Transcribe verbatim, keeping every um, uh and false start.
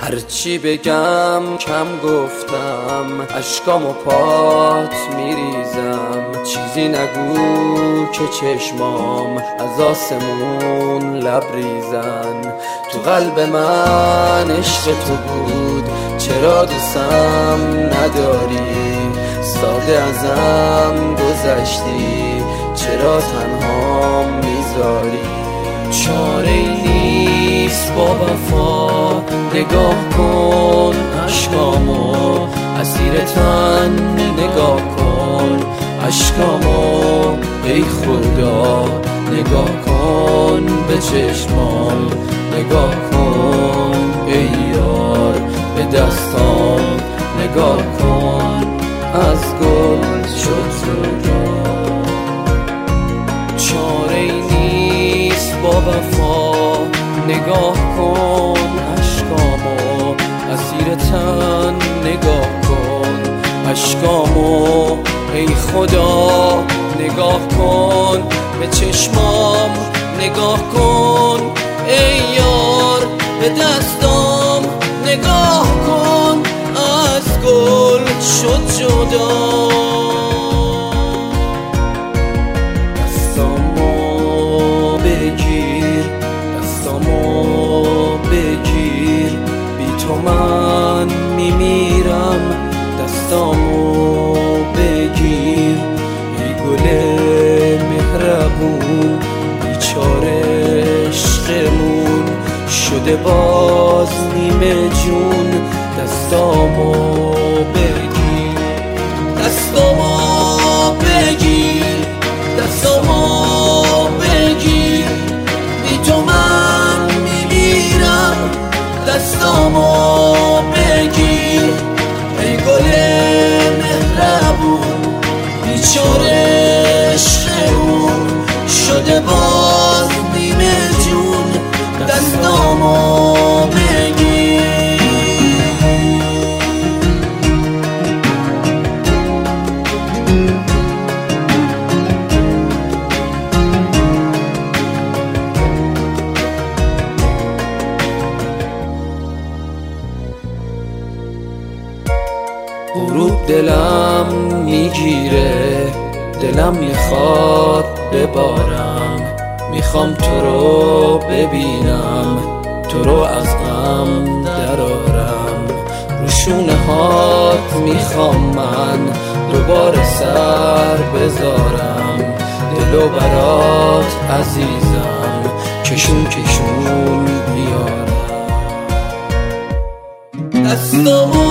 هرچی بگم کم گفتم، اشکامو پات میریزم. چیزی نگو که چشمام از آسمون لبریزن. تو قلب من عشق تو بود، چرا دوستم نداری؟ ساده ازم گذشتی، چرا تنها میذاری؟ چاره‌ای نیست با وفا، نگاه کن اشکامو، اسیر تن نگاه کن اشکامو. ای خدا نگاه کن به چشمام، نگاه کن ای یار به دستام، نگاه کن از گل شد جدا. چاره‌ای نیست با وفا، نگاه کن اشکامو، اسیر تن نگاه کن اشکامو. ای خدا نگاه کن به چشمام، نگاه کن ای یار به دستام، نگاه کن از گل شد جدا. دستامو بگیر، دستامو بگیر، بی تو من میمیرم. دستامو بگیر ای گل مهربون، بیچاره عشقمون شده باز نیمه جون. دستامو بگیر، دستامو بگیر، دستامو بگیر، بی تو من میمیرم. دستامو بگیر ای گل مهربون، بیچاره عشقمون شده باز نیمه جون. دستامو بگیر. غروب دلم میگیره، دلم میخواد ببارم. میخوام تو رو ببینم، تو رو از غم درارم. رو شونه هات میخوام من دوباره سر بذارم. دلو برات عزیزم کشون کشون بیارم. دستامو